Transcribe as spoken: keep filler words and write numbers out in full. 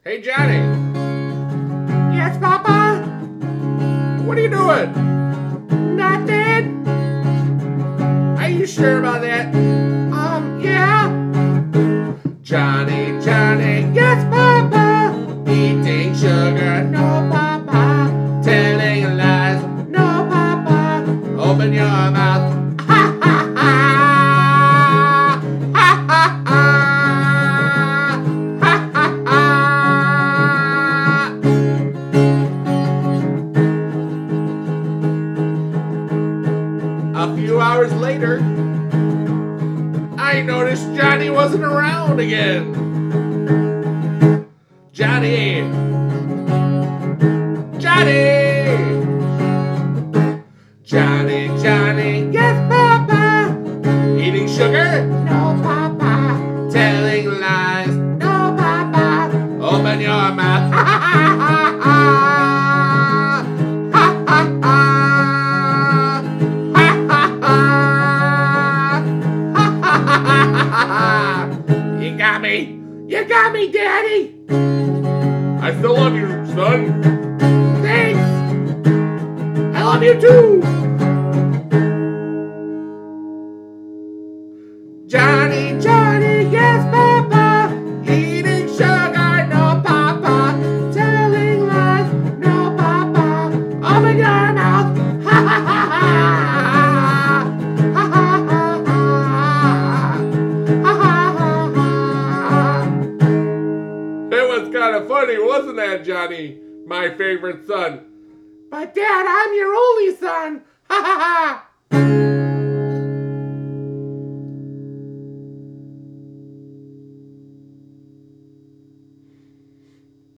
Hey, Johnny. Yes, Papa? What are you doing? Nothing? Are you sure about that? Um, yeah? Johnny, Johnny, Yes, Papa? eating sugar, No, Papa. telling lies. No, Papa. Open your mouth. Ha, ha, ha! Ha, ha, ha! Ha, ha, ha! A few hours later, I noticed Johnny wasn't around again. Johnny! Johnny! Johnny, Johnny, Yes, Papa? eating sugar, No, Papa. telling lies. No, Papa. Open your mouth. Ha, ha, ha, ha! Ha, ha, ha! Ha, ha, ha! Ha, ha, ha, ha, ha! You got me. You got me, Daddy! I still love you, son. Thanks! I love you too! Johnny, Johnny, yes, Papa! eating sugar, No, Papa! Telling lies, no, Papa! Open your mouth! Ha, ha, ha, ha! Ha, ha, ha, ha! Ha, ha, ha, ha! It was kind of funny, wasn't that, Johnny? My favorite son. But Dad, I'm your only son! Ha, ha, ha!